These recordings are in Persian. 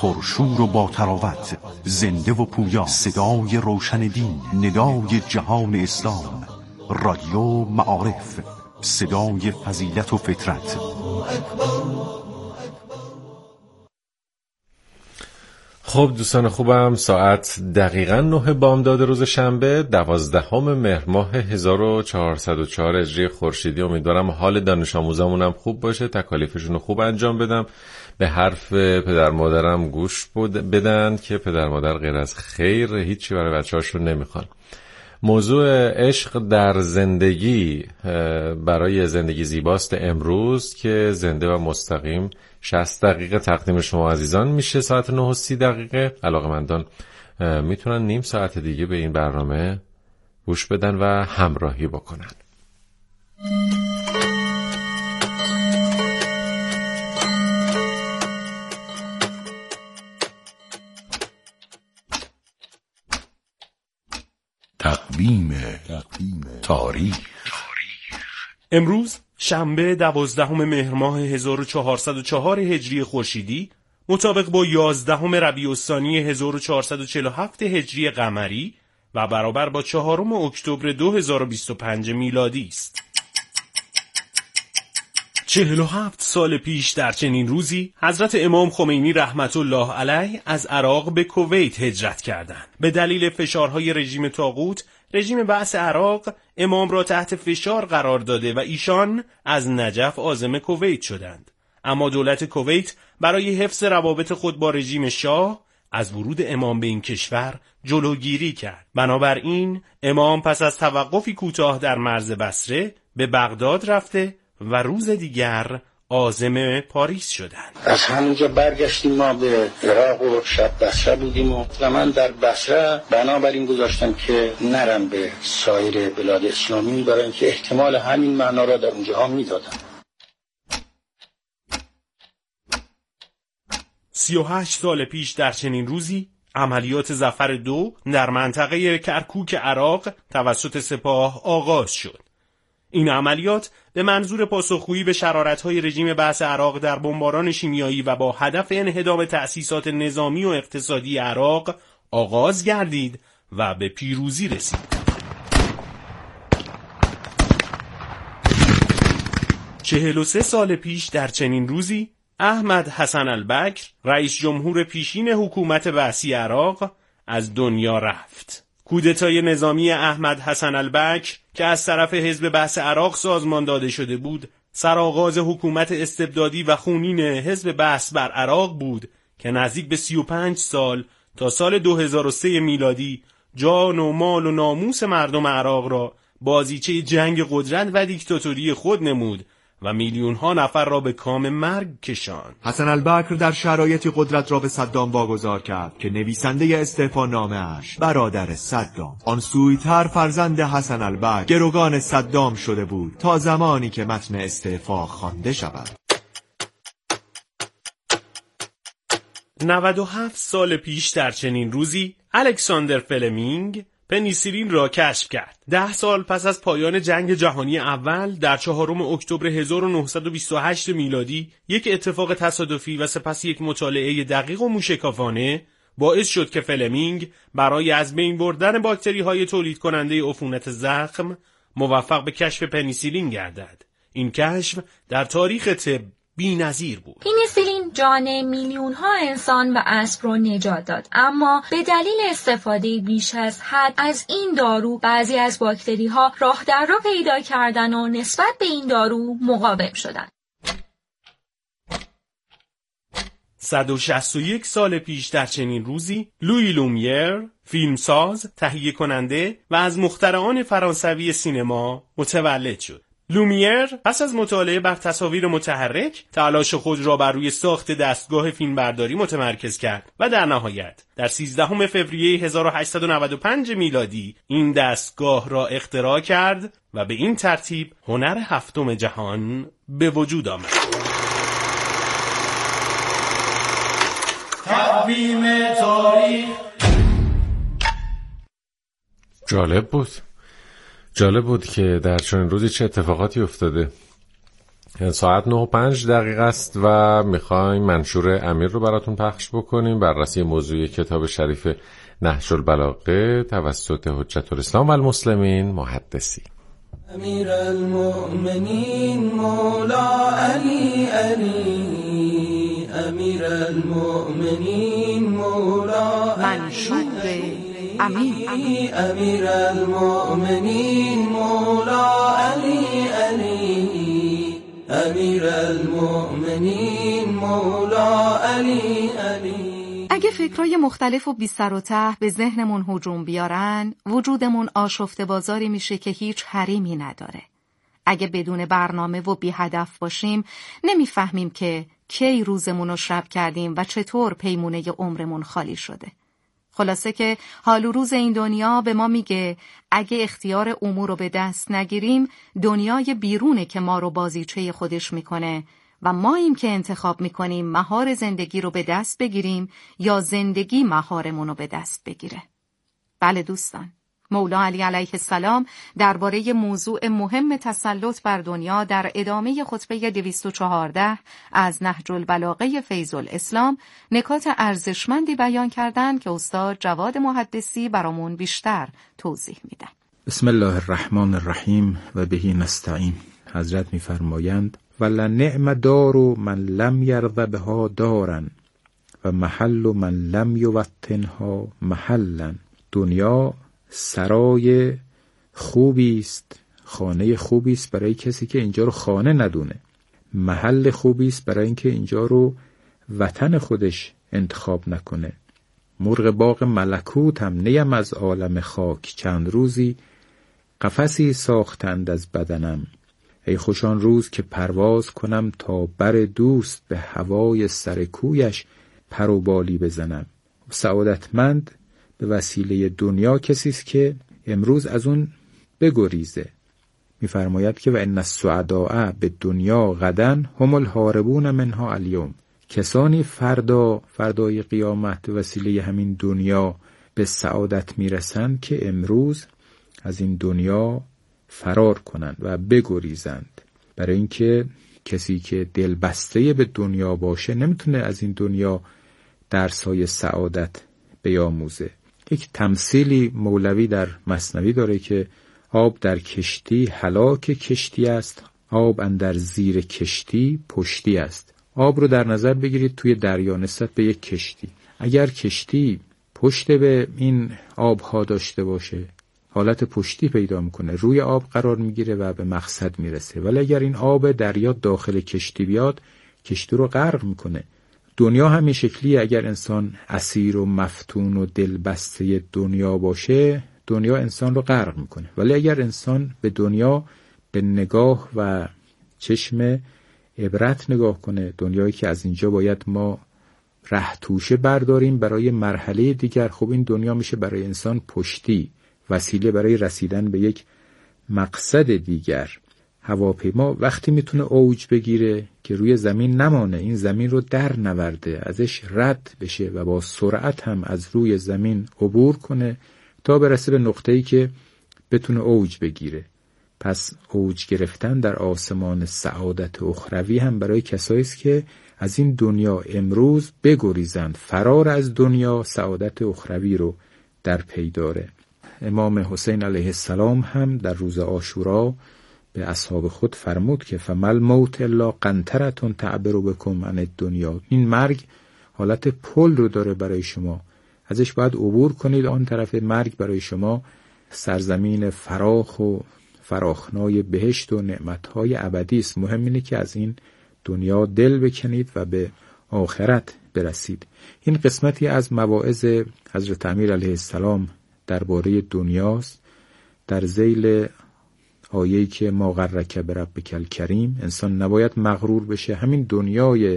پرشور و با تراوت، زنده و پویا، صدای روشن دین، ندای جهان اسلام، رادیو معارف، صدای فضیلت و فطرت. خب دوستان خوبم، ساعت دقیقاً 9 بامداد روز شنبه 12 مهر ماه 1404 هجری خورشیدی. امیدوارم حال دانش آموزامونم خوب باشه، تکالیفشون رو خوب انجام بدم، به حرف پدر مادرم گوش بدن که پدر مادر غیر از خیر هیچی برای بچه‌هاشون نمیخوان. موضوع عشق در زندگی برای زندگی زیباست امروز که زنده و مستقیم 60 دقیقه تقدیم شما عزیزان میشه. ساعت 9:30 علاقه‌مندان میتونن نیم ساعت دیگه به این برنامه گوش بدن و همراهی بکنن. تقویم تاریخ. امروز شنبه 12 مهر ماه 1404 هجری خورشیدی مطابق با 11 ربیع الثانی 1447 هجری قمری و برابر با 4 اکتبر 2025 میلادی است. 47 سال پیش در چنین روزی حضرت امام خمینی رحمت الله علیه از عراق به کویت هجرت کردند. به دلیل فشارهای رژیم طاغوت، رژیم بعث عراق امام را تحت فشار قرار داده و ایشان از نجف عازم کویت شدند. اما دولت کویت برای حفظ روابط خود با رژیم شاه از ورود امام به این کشور جلوگیری کرد. بنابراین امام پس از توقفی کوتاه در مرز بصره به بغداد رفته و روز دیگر عازم پاریس شدند. از همونجا برگشتیم ما به عراق و شب بصره بودیم و من در بصره بنابراین گذاشتم که نرم به سایر بلاد اسلامی برای اینکه احتمال همین معنا را در اونجاها میدادم. 38 سال پیش در چنین روزی عملیات ظفر 2 در منطقه کرکوک عراق توسط سپاه آغاز شد. این عملیات به منظور پاسخگویی به شرارت‌های رژیم بعث عراق در بمباران شیمیایی و با هدف انهدام تأسیسات نظامی و اقتصادی عراق آغاز گردید و به پیروزی رسید. 43 سال پیش در چنین روزی احمد حسن البکر رئیس جمهور پیشین حکومت بعثی عراق از دنیا رفت. کودتای نظامی احمد حسن البکر که از طرف حزب بعث عراق سازمان داده شده بود، سرآغاز حکومت استبدادی و خونین حزب بعث بر عراق بود که نزدیک به 35 سال تا سال 2003 میلادی جان و مال و ناموس مردم عراق را بازیچه جنگ قدرت و دیکتاتوری خود نمود و میلیون ها نفر را به کام مرگ کشاند. حسن البکر در شرایطی قدرت را به صدام واگذار کرد که نویسنده استعفانامه اش برادر صدام، آن سویتر فرزند حسن البکر، گروگان صدام شده بود تا زمانی که متن استعفا خوانده شود. 97 سال پیش در چنین روزی الکساندر فلمینگ پنیسیلین را کشف کرد. 10 سال پس از پایان جنگ جهانی اول در 4 اکتبر 1928 میلادی یک اتفاق تصادفی و سپس یک مطالعه دقیق و موشکافانه باعث شد که فلمینگ برای از بین بردن باکتری‌های تولید کننده عفونت زخم موفق به کشف پنیسیلین گردد. این کشف در تاریخ طب بی‌نظیر بود. پنیسیلین جان میلیون‌ها انسان و اسب را نجات داد، اما به دلیل استفاده بیش از حد از این دارو بعضی از باکتری‌ها راه در رو پیدا کردن و نسبت به این دارو مقاوم شدند. 161 سال پیش در چنین روزی لویی لومیر، فیلمساز، تهیه کننده و از مخترعان فرانسوی سینما متولد شد. لومیر پس از مطالعه بر تصاویر متحرک تلاش خود را بر روی ساخت دستگاه فیلمبرداری متمرکز کرد و در نهایت در 13 فوریه 1895 میلادی این دستگاه را اختراع کرد و به این ترتیب هنر هفتم جهان به وجود آمد. تقویم تاریخ. جالب بود که در چنین روزی چه اتفاقاتی افتاده. ساعت 9:05 است و میخوایم منشور امیر رو براتون پخش بکنیم. بررسی موضوع کتاب شریف نهج البلاغه توسط حجت الاسلام و المسلمین محدثی. امیر المؤمنین مولا علی علی، امیر المؤمنین مولا منشور امیر، امیر المؤمنین مولا علی علی، امیر المؤمنین مولا علی علی. اگه فکرای مختلف و بی سر و ته به ذهنمون هجوم بیارن، وجودمون آشفته بازاری میشه که هیچ حریمی نداره. اگه بدون برنامه و بی هدف باشیم، نمیفهمیم که کی روزمون رو شب کردیم و چطور پیمونه عمرمون خالی شده. خلاصه که حال و روز این دنیا به ما میگه اگه اختیار امور رو به دست نگیریم، دنیای بیرونه که ما رو بازیچه خودش میکنه و ما این که انتخاب میکنیم مهار زندگی رو به دست بگیریم یا زندگی مهارمون رو به دست بگیره. بله دوستان، مولا علی علیه السلام درباره موضوع مهم تسلط بر دنیا در ادامه خطبه 214 از نهج البلاغه فیض الاسلام نکات ارزشمندی بیان کردند که استاد جواد محدثی برامون بیشتر توضیح میدن. بسم الله الرحمن الرحیم و بهی نستعین. حضرت میفرمایند ولنعم دار من لم یرض بها دارن و محل من لم یوطنها محلا. دنیا سرای خوبی است، خانه خوبی است برای کسی که اینجا رو خانه ندونه، محل خوبی است برای اینکه اینجا رو وطن خودش انتخاب نکنه. مرغ باغ ملکوت هم نیم از عالم خاک، چند روزی قفسی ساختند از بدنم. ای خوشان روز که پرواز کنم تا بر دوست، به هوای سر کویش پر و بالی بزنم. سعادتمند به وسیله دنیا کسی است که امروز از اون بگریزه. میفرماید که و ان السعداء به دنیا غدا هم الهاربون منها الیوم. کسانی فردای قیامت به وسیله همین دنیا به سعادت میرسند که امروز از این دنیا فرار کنند و بگریزند. برای اینکه کسی که دل بسته به دنیا باشه نمیتونه از این دنیا درسای سعادت بیاموزه. یک تمثیلی مولوی در مثنوی داره که آب در کشتی هلاک کشتی است، آب اندر زیر کشتی پشتی است. آب رو در نظر بگیرید توی دریا نسبت به یک کشتی. اگر کشتی پشت به این آبها داشته باشه، حالت پشتی پیدا میکنه، روی آب قرار میگیره و به مقصد میرسه. ولی اگر این آب دریا داخل کشتی بیاد، کشتی رو غرق میکنه. دنیا همین شکلیه. اگر انسان اسیر و مفتون و دلبسته دنیا باشه، دنیا انسان رو غرق میکنه. ولی اگر انسان به دنیا به نگاه و چشم عبرت نگاه کنه، دنیایی که از اینجا باید ما ره توشه برداریم برای مرحله دیگر، خب این دنیا میشه برای انسان پشتی، وسیله برای رسیدن به یک مقصد دیگر. هواپیما وقتی میتونه اوج بگیره که روی زمین نمانه، این زمین رو در نورده، ازش رد بشه و با سرعت هم از روی زمین عبور کنه تا برسه به نقطه‌ای که بتونه اوج بگیره. پس اوج گرفتن در آسمان سعادت اخروی هم برای کسایی است که از این دنیا امروز بگریزند. فرار از دنیا سعادت اخروی رو در پی داره. امام حسین علیه السلام هم در روز عاشورا به اصحاب خود فرمود که فمل موت الا قنطرة تعبر بكم عن الدنیا. این مرگ حالت پل رو داره برای شما، ازش باید عبور کنید. آن طرف مرگ برای شما سرزمین فراخ و فراخنای بهشت و نعمتهای ابدی است. مهم اینه که از این دنیا دل بکنید و به آخرت برسید. این قسمتی از مواعظ حضرت امیر علیه السلام درباره دنیاست. در ذیل آیه‌ای که ما غرک بربک الکریم، انسان نباید مغرور بشه. همین دنیای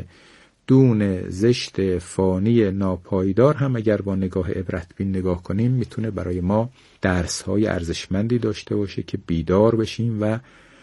دون زشت فانی ناپایدار هم اگر با نگاه عبرت بین نگاه کنیم میتونه برای ما درس‌های ارزشمندی داشته باشه که بیدار بشیم و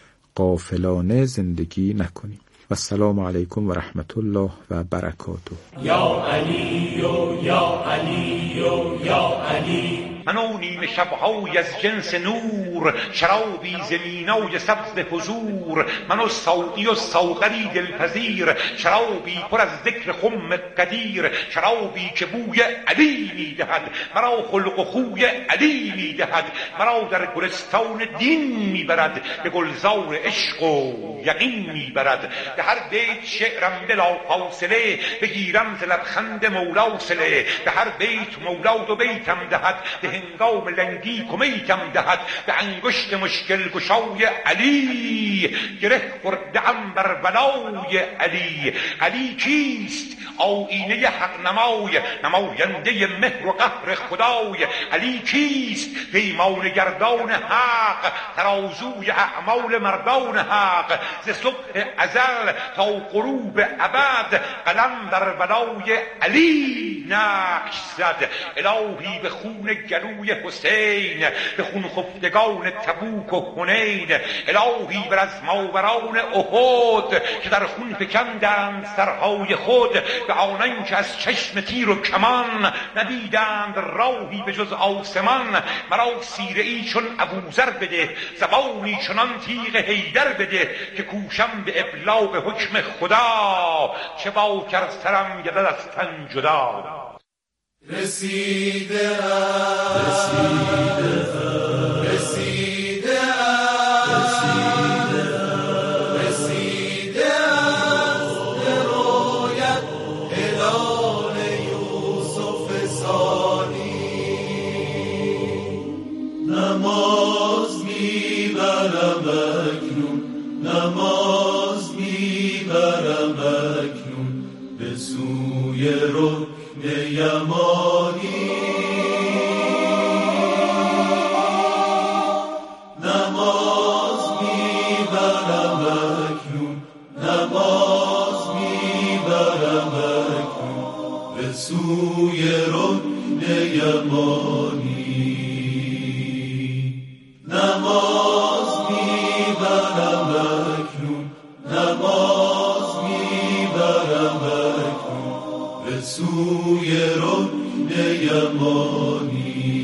غافلانه زندگی نکنیم. و السلام علیکم و رحمت الله و برکاته. یا علی یا علی یا علی من و نیمه شبهای از جنس نور، شرابی ز مینای سبز حضور. من و ساقی و ساغری دلپذیر، شرابی پر از ذکر خم قدیر. شرابی که بوی علی میدهد، مرا خلق و خوی علی میدهد. مرا در گلستان دین میبرد، به گلزار عشق و یقین میبرد. به هر بیت شعرم بلا فاصله، بگیرم ز لبخند مولا صله. به هر بیت مولا دو بیتم دهد، به هنگام لنگی کمیتم دهد. به انگشت مشکل گشای علی، گره خورده‌ام بر بلای علی. علی کیست؟ آیینه حق نمای، نماینده مهر و قهر خدای. علی کیست؟ پیمان گردان حق، ترازوی اعمال مردان حق. ز صبح ازل تا غروب ابد، قلم بر بلای علی نقش زد. الهی به خون گلوی حسین، به خون خفتگان تبوک و حنین. الهی بر از ماوران احد، که در خون فکندند سرهای خود. به آنان که از چشم تیر و کمان، ندیدند راهی به جز آسمان. مرا سیره ای چون ابوذر بده، زبانی چنان تیغ حیدر بده. که کوشم به ابلاغ حکم خدا، چه با کر سرم گردد از تن جدا. رسیده نماز میبرم اکنون به سوی رکن یمانی. نماز میبرم اکنون، نماز میبرم اکنون به سوی رکن یمانی. نماز میبرم اکنون، نماز میبرم اکنون به سوی رکن یمانی.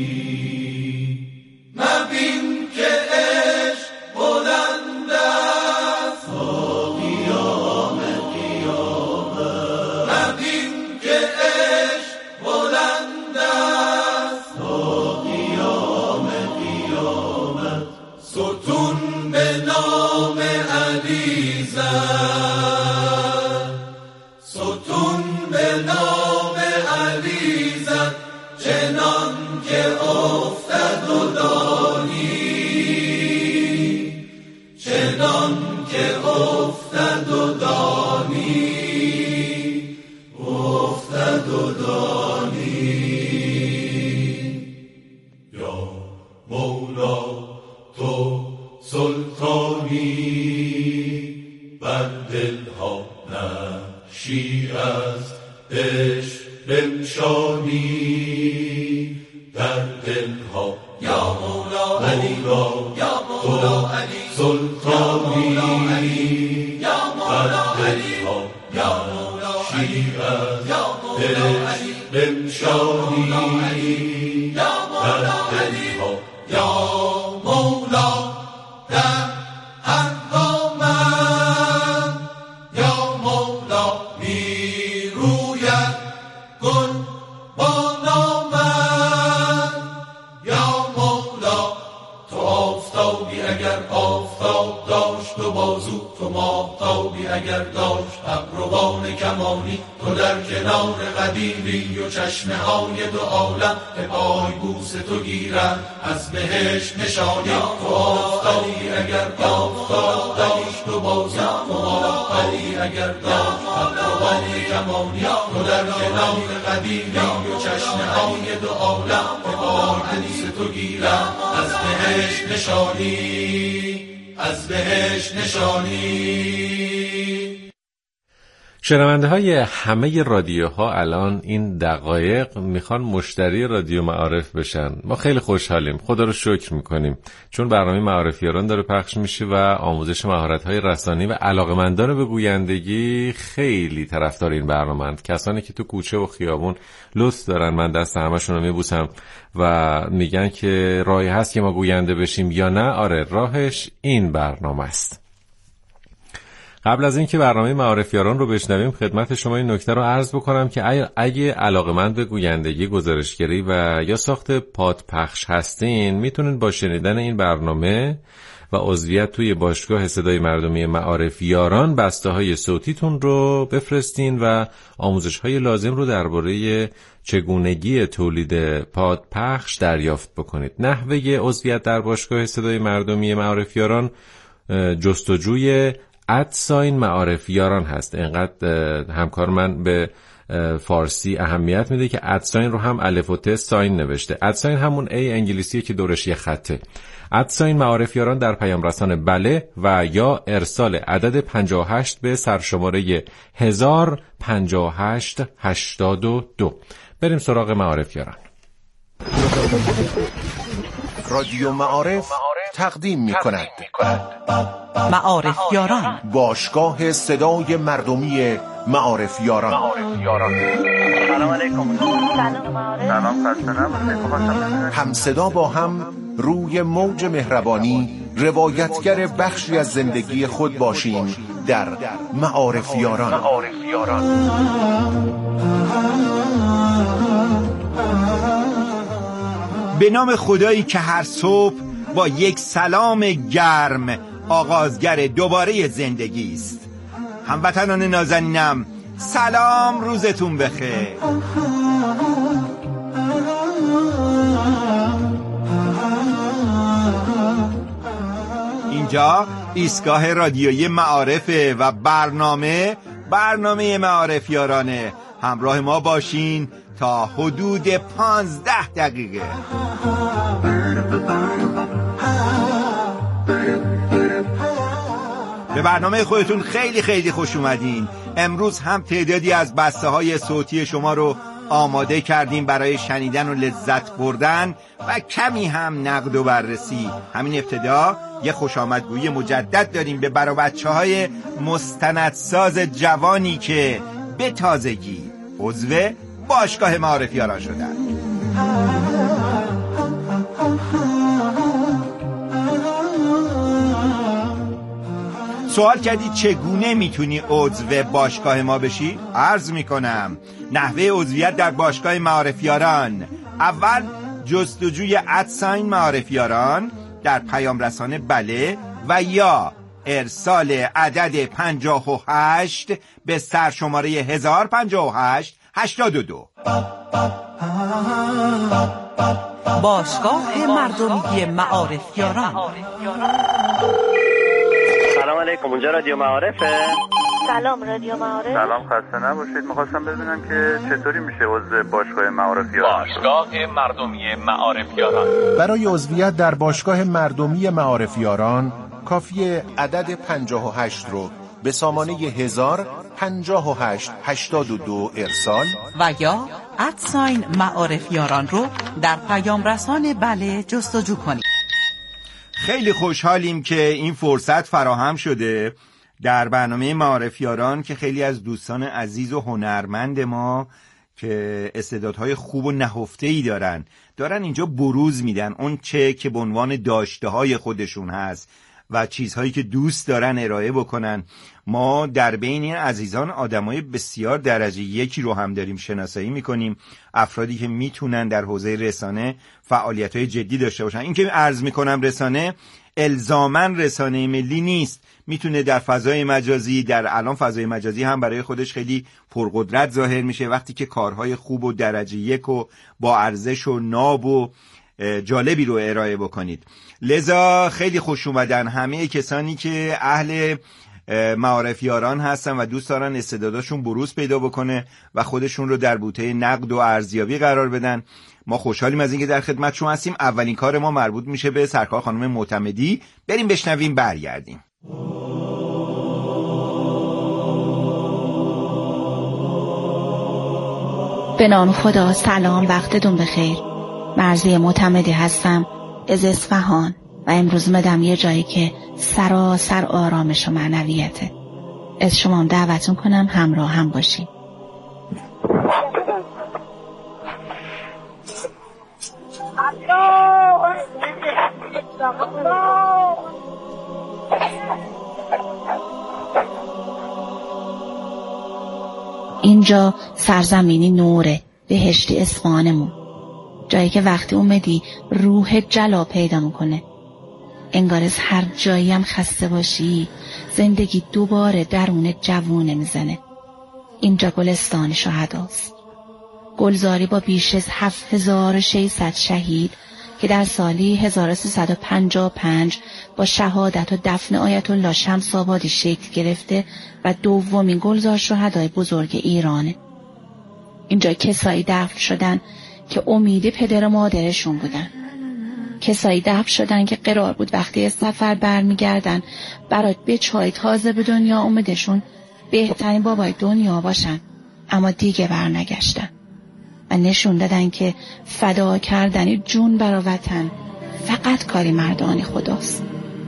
مبین که عشق بلند است تا قیام قیامت. مبین که عشق بلند است تا قیام قیامت. ستون به نام علی زد، ستون به نام علی زد. چنان که افتد و دانی، چنان که افتد و دانی، افتد و دانی. یا مولا تو سلطانی، بر دلها نقشی از عشق بنشانی. در دلها یا مولا علی، یا مولا علی سلطانی. بر دلها نقشی از عشق بنشانی. در دلها یا مولا در هر من، یا مولا می روید گل با نامن. یا مولا تو آفتابی اگر آفتاب داشت و بازو، تو ماهتابی اگر داشت ابروان کمانی. تو در کنار قدیمی و چشمه های دو عالم، به پای بوس تو گیرند از بهشت نشانی. تو آفتابی اگر آفتاب داشت و بازو، تو ماهتابی اگر داشت ابروان کمانی. تو در کنار قدیمی و چشمه های دو عالم، به پای بوس تو گیرند از بهشت نشانی، از بهشت نشانی. شنونده های همه رادیوها الان این دقایق میخوان مشتری رادیو معارف بشن. ما خیلی خوشحالیم، خدا رو شکر میکنیم، چون برنامه معارفیاران داره پخش میشه و آموزش مهارت‌های رسانی و علاقه‌مندان به گویندگی خیلی طرفدار این برنامه‌اند. کسانی که تو کوچه و خیابون لطف دارن، من دست همشون رو میبوسم و میگن که راهی هست که ما گوینده بشیم یا نه. آره، راهش این برنامه است. قبل از اینکه برنامه معارفیاران رو بشنویم، خدمت شما این نکته رو عرض بکنم که اگه علاقه‌مند به گویندگی، گزارشگری و یا ساخت پادپخش هستین، میتونید با شنیدن این برنامه و عضویت توی باشگاه صدای مردمی معارفیاران بسته‌های صوتیتون رو بفرستین و آموزش‌های لازم رو درباره چگونگی تولید پادپخش دریافت بکنید. نحوه عضویت در باشگاه صدای مردمی معارفیاران جستجوی @معارفیاران هست. اینقدر همکار من به فارسی اهمیت میده که ادساین رو هم الف و ت ساین نوشته. ادساین همون ای انگلیسیه که دورش یه خطه. معارفیاران در پیام رسان بله و یا ارسال عدد 58 به سرشماره 105882. بریم سراغ معارفیاران. رادیو معارف تقدیم می‌کند معارفیاران، باشگاه صدای مردمی معارفیاران. سلام علیکم. سلام همصدا با هم روی موج مهربانی روایتگر بخشی از زندگی خود باشیم در معارفیاران. به نام خدایی که هر صبح با یک سلام گرم آغازگر دوباره زندگی است. هموطنان نازنینم، سلام، روزتون بخیر. اینجا ایستگاه رادیویی معارفه و برنامه معارفیارانه. همراه ما باشین تا حدود 15 دقیقه. به برنامه خودتون خیلی خیلی خوش اومدین. امروز هم تعدادی از بسته‌های صوتی شما رو آماده کردیم برای شنیدن و لذت بردن و کمی هم نقد و بررسی. همین ابتدا یه خوش آمدگویی مجدد داریم به برا بچه‌های مستندساز جوانی که به تازگی عضو باشگاه معارفیاران شدن. سوال کردی چگونه میتونی عضو باشگاه ما بشی؟ عرض میکنم نحوه عضویت در باشگاه معارفیاران: اول جستجوی ادساین معارفیاران در پیام رسانه بله و یا ارسال عدد 58 به سرشماره 1058 82. باشگاه مردمی معارفیاران. سلام علیکم، اونجا رادیو معارفه؟ سلام، رادیو معارف. سلام، خسته نباشید. میخواستم ببینم که چطوری میشه عضو باشگاه معارفیاران. باشگاه مردمی معارفیاران. برای عضویت در باشگاه مردمی معارفیاران کافیه عدد 58 رو به سامانه 1058 82 ارسال و یا ادساین معارفیاران رو در پیام رسان بله جستجو کنید. خیلی خوشحالیم که این فرصت فراهم شده در برنامه معارفیاران که خیلی از دوستان عزیز و هنرمند ما که استعدادهای خوب و نهفته‌ای دارن اینجا بروز میدن اون چه که به عنوان داشته‌های خودشون هست و چیزهایی که دوست دارن ارائه بکنن. ما در بین این عزیزان آدمای بسیار درجه یکی رو هم داریم شناسایی میکنیم، افرادی که میتونن در حوزه رسانه فعالیت‌های جدی داشته باشن. این که عرض میکنم رسانه الزاماً رسانه ملی نیست، میتونه در فضای مجازی، در الان فضای مجازی هم برای خودش خیلی پرقدرت ظاهر میشه وقتی که کارهای خوب و درجه یک و با ارزش و ناب و جالبی رو ارائه بکنید. لذا خیلی خوش اومدن همه کسانی که اهل معارفیاران هستن و دوست دارن استعداداشون بروز پیدا بکنه و خودشون رو در بوته نقد و ارزیابی قرار بدن. ما خوشحالیم از اینکه در خدمت شما هستیم. اولین کار ما مربوط میشه به سرکار خانم معتمدی. بریم بشنویم برگردیم. به نام خدا. سلام، وقتتون بخیر. مرضیه معتمدی هستم از اصفهان و امروز مدم یه جایی که سراسر آرامش و معنویته. از شما هم دعوتون کنم همراه هم باشیم. اینجا سرزمینی نوره، بهشتی اصفهانمون، جایی که وقتی اومدی روح جلا پیدا میکنه. انگار از هر جایی هم خسته باشی زندگی دوباره درون جوونه میزنه. اینجا گلستان شهداست، گلزاری با بیش از 7600 شهید که در سالی 1355 با شهادت و دفن آیت الله شمس آبادی شکل گرفته و دومین گلزار شهدای بزرگ ایرانه. اینجا کسایی دفن شدن که امید پدر و مادرشون بودن، کسایی دفن شدن که قرار بود وقتی از سفر برمیگردن برات به چای تازه به دنیا اومدشون بهترین بابای دنیا باشن، اما دیگه برنگشتن و نشون دادن که فدا کردنی جون برا وطن فقط کاری مردانی خداست.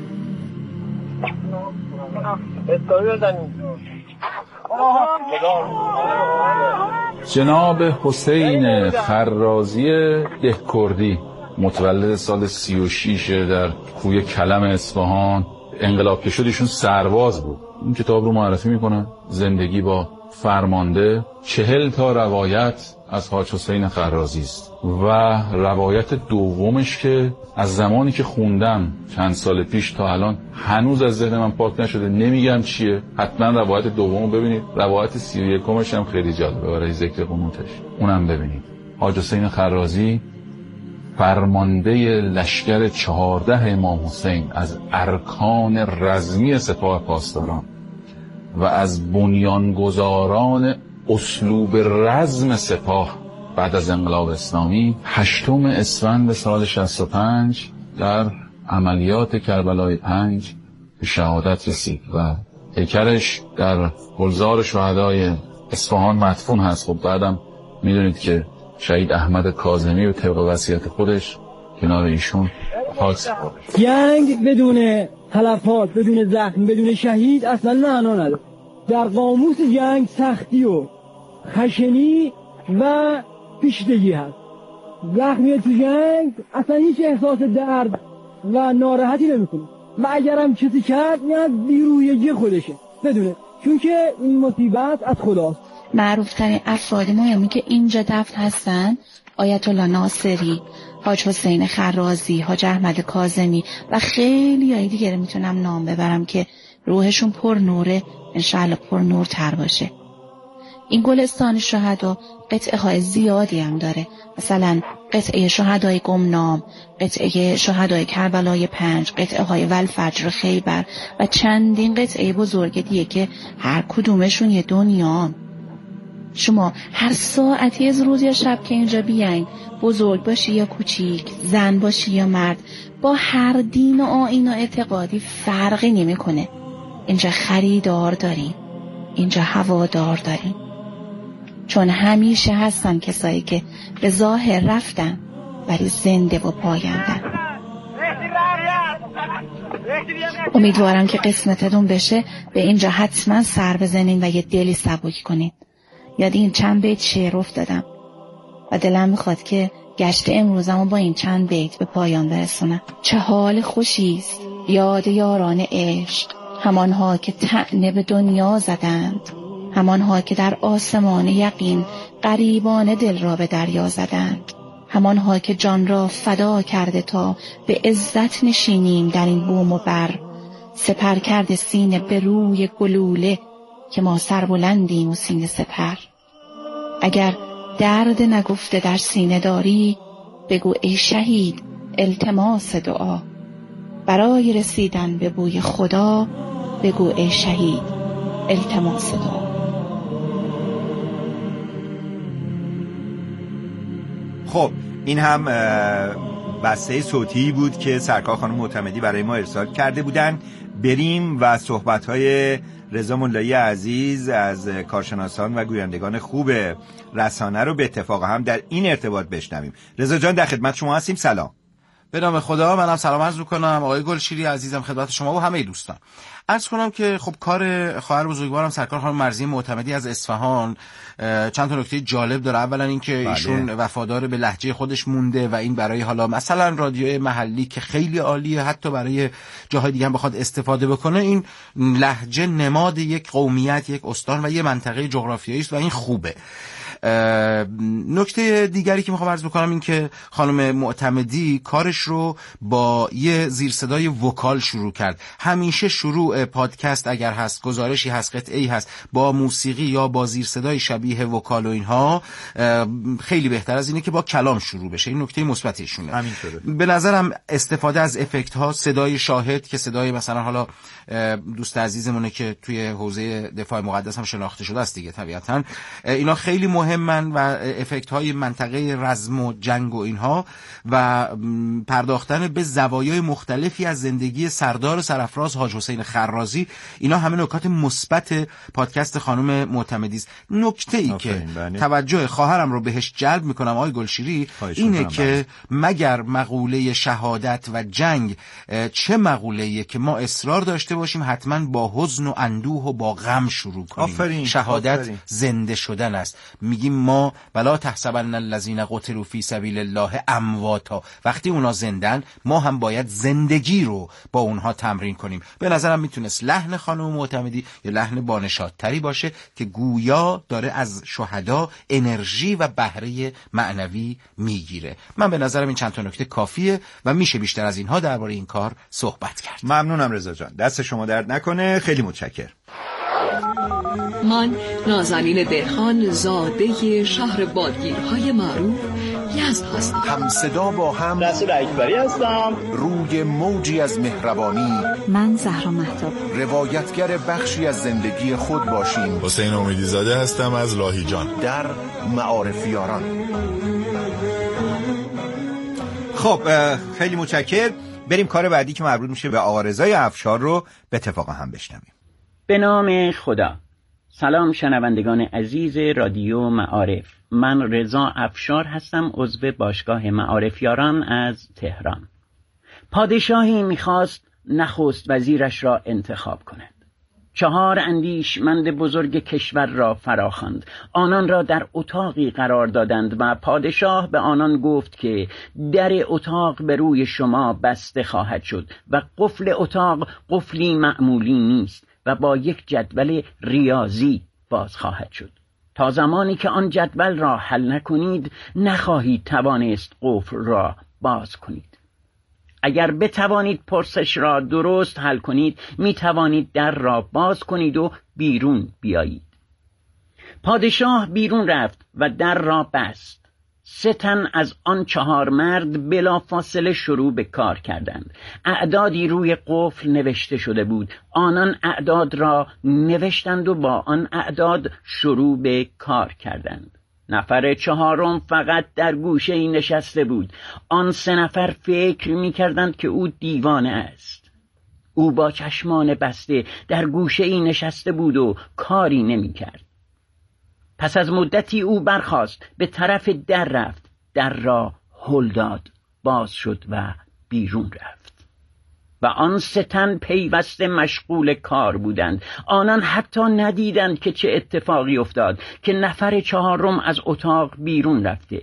جناب حسین خرازی دهکردی متولد سال 36 در کوی کلم اصفهان، انقلاب که شد ایشون سرباز بود. این کتاب رو معرفی میکنن. زندگی با فرمانده، 40 تا روایت از حاج حسین خرازی است و روایت دومش که از زمانی که خوندم چند سال پیش تا الان هنوز از ذهن من پاک نشده، نمیگم چیه، حتما روایت دومو ببینید. روایت 31مش هم خیلی جالبه برای ذکر قنوتش، اونم ببینید. حاج حسین خرازی فرمانده لشکر 14 امام حسین، از ارکان رزمی سپاه پاسداران و از بنیانگذاران اسلوب رزم سپاه بعد از انقلاب اسلامی، 8 اسفند سال 65 در عملیات کربلای 5 به شهادت رسید و هیکلش در گلزار شهدای اصفهان مدفون هست. خب بعدم میدونید که شهید احمد کاظمی و طبق وصیت خودش کنار ایشون خاک سپرد. جنگ بدون تلفات، بدون زخم، بدون شهید اصلا معنا نداره. در قاموس جنگ سختی و خشنی و پیچیدگی هست. زخمی تو جنگ اصلا هیچ احساس درد و ناراحتی نمیکنه و اگرم چیزی کرد نه بیرویگی خودشه، بدونه، چون که این مصیبت از خداست. معروف ترین افراد مهمی که اینجا دفن هستن آیت الله ناصری، حاج حسین خرازی، حاج احمد کاظمی و خیلی های دیگه میتونم نام ببرم که روحشون پر نوره، انشاءالله پر نورتر باشه. این گلستان شهدا قطعه های زیادی هم داره، مثلا قطعه شهدای گمنام، قطعه شهدای کربلای 5، قطعه های والفجر خیبر و چندین قطعه بزرگ دیگه که هر کدومشون یه دنیا. شما هر ساعتی از روز یا شب که اینجا بیاین، بزرگ باشی یا کوچیک، زن باشی یا مرد، با هر دین و آیین و اعتقادی فرقی نمیکنه. اینجا خریدار داریم، اینجا هوادار داریم، چون همیشه هستن کسایی که به ظاهر رفتن ولی زنده و پایندن. امیدوارم که قسمتتون بشه به اینجا حتما سر بزنین و یه دلی سبک کنین. یاد این چند بیت شعر افتادم و دلم میخواد که گشت امروزمو با این چند بیت به پایان برسونم. چه حال خوشیست یاد یاران عشق، همانها که طعنه به دنیا زدند، همانها که در آسمان یقین غریبان دل را به دریا زدند، همانها که جان را فدا کرده تا به عزت نشینیم در این بوم و بر، سپر کرده سینه به روی گلوله که ما سربلندیم و سینه سپر. اگر درد نگفته در سینه داری، بگو ای شهید التماس دعا، برای رسیدن به بوی خدا بگو ای شهید التماس دعا. خب این هم بسته صوتی بود که سرکار خانم معتمدی برای ما ارسال کرده بودن. بریم و صحبت‌های رضا ملایی عزیز از کارشناسان و گویندگان خوب رسانه رو به اتفاق هم در این ارتباط بشنویم. رضا جان در خدمت شما هستیم. سلام. به نام خدا، منم سلام عرض می‌کنم آقای گلشیری عزیزم خدمت شما و همه دوستان. عرض کنم که خب کار خواهر بزرگوارم سرکار خانم مرضیه معتمدی از اصفهان چند تا نکته جالب داره. اولا اینکه ایشون وفادار به لهجه خودش مونده و این برای حالا مثلا رادیوی محلی که خیلی عالیه، حتی برای جاهای دیگه هم بخواد استفاده بکنه، این لهجه نماد یک قومیت، یک استان و یک منطقه جغرافیایی است و این خوبه. نکته دیگری که میخوام عرض بکنم این که خانم معتمدی کارش رو با یه زیرصدای وکال شروع کرد. همیشه شروع پادکست اگر هست، گزارشی هست، قطعه‌ای هست با موسیقی یا با زیرصدای شبیه وکال و اینها، خیلی بهتر از اینه که با کلام شروع بشه. این نکته مثبتشونه. همینطوره. به نظرم استفاده از افکت ها، صدای شاهد که صدای مثلا حالا دوست عزیزمونه که توی حوزه دفاع مقدس هم شناخته شده است دیگه طبیعتاً، اینا خیلی مهمن و افکت های منطقه رزم و جنگ و اینها و پرداختن به زوایای مختلفی از زندگی سردار سرافراز حاج حسین خرازی، اینا همه نکات مثبت پادکست خانم معتمدی است. نکته‌ای که توجه خواهرم رو بهش جلب میکنم آقای گلشیری اینه که مگر مقوله شهادت و جنگ چه مقوله‌ایه که ما اصرار داشته باشیم حتما با حزن و اندوه و با غم شروع کنیم. شهادت زنده شدن است. میگیم ما ولا تحسبن الذين قتلوا في سبيل الله امواتا، وقتی اونا زندن ما هم باید زندگی رو با اونها تمرین کنیم. به نظرم میتونست لحن خانم معتمدی یا لحن بانشادتری باشه که گویا داره از شهدا انرژی و بهره معنوی میگیره. من به نظرم این چند تا نکته کافیه و میشه بیشتر از اینها درباره این کار صحبت کرد. ممنونم رضا جان، دست شما درد نکنه، خیلی متشکرم. من نازنین دهخان زاده شهر بادگیرهای معروف یزد هستم. هم صدا با هم رسول اکبری هستم. روی موجی از مهربانی من زهرا مهتاب. روایتگر بخشی از زندگی خود باشیم. حسین امیدی زاده هستم از لاهیجان. در معارفیاران. خب خیلی متشکرم. بریم کار بعدی که مربوط میشه به آقا رضای افشار رو به اتفاق هم بشنویم. به نام خدا. سلام شنوندگان عزیز رادیو معارف، من رضا افشار هستم، عضو باشگاه معارفیاران از تهران. پادشاهی میخواست نخست وزیرش را انتخاب کند. 4 اندیشمند بزرگ کشور را فراخواند، آنان را در اتاقی قرار دادند و پادشاه به آنان گفت که در اتاق به روی شما بسته خواهد شد و قفل اتاق قفلی معمولی نیست و با یک جدول ریاضی باز خواهد شد. تا زمانی که آن جدول را حل نکنید نخواهید توانست قفل را باز کنید. اگر بتوانید پرسش را درست حل کنید می توانید در را باز کنید و بیرون بیایید. پادشاه بیرون رفت و در را بست. 3 تن از آن 4 مرد بلافاصله شروع به کار کردند. اعدادی روی قفل نوشته شده بود. آنان اعداد را نوشتند و با آن اعداد شروع به کار کردند. نفر 4م فقط در گوشه‌ای نشسته بود. آن 3 نفر فکر می‌کردند که او دیوانه است. او با چشمان بسته در گوشه‌ای نشسته بود و کاری نمی‌کرد. پس از مدتی او برخاست، به طرف در رفت، در را هل داد، باز شد و بیرون رفت. و آن 3 تن پیوسته مشغول کار بودند. آنان حتی ندیدند که چه اتفاقی افتاد که نفر 4م از اتاق بیرون رفته.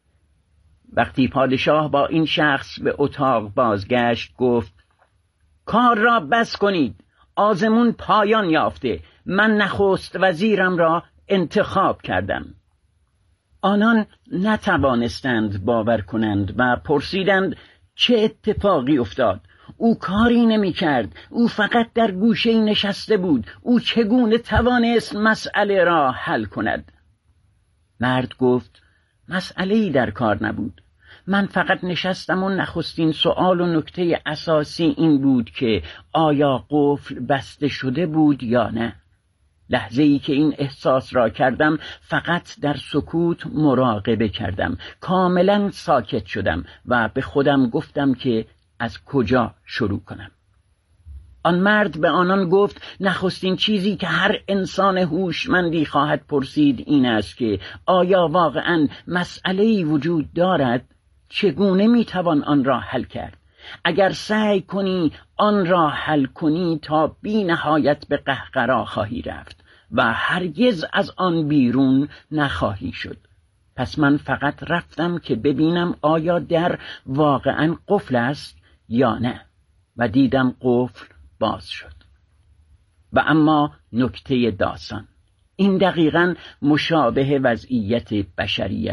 وقتی پادشاه با این شخص به اتاق بازگشت گفت: کار را بس کنید، آزمون پایان یافته، من نخست وزیرم را انتخاب کردم. آنان نتوانستند باور کنند و پرسیدند چه اتفاقی افتاد؟ او کاری نمی کرد، او فقط در گوشه‌ای نشسته بود، او چگونه توانست مسئله را حل کند؟ مرد گفت: مسئله‌ای در کار نبود، من فقط نشستم و نخستین سؤال و نکته اساسی این بود که آیا قفل بسته شده بود یا نه. لحظه‌ای که این احساس را کردم فقط در سکوت مراقبه کردم، کاملا ساکت شدم و به خودم گفتم که از کجا شروع کنم. آن مرد به آنان گفت نخستین چیزی که هر انسان هوشمندی خواهد پرسید این است که آیا واقعاً مسئله‌ای وجود دارد؟ چگونه میتوان آن را حل کرد؟ اگر سعی کنی آن را حل کنی تا بی نهایت به قهقرا خواهی رفت و هرگز از آن بیرون نخواهی شد. پس من فقط رفتم که ببینم آیا در واقعاً قفل است یا نه و دیدم قفل باز شد. و اما نکته داستان این دقیقاً مشابه وضعیت بشریت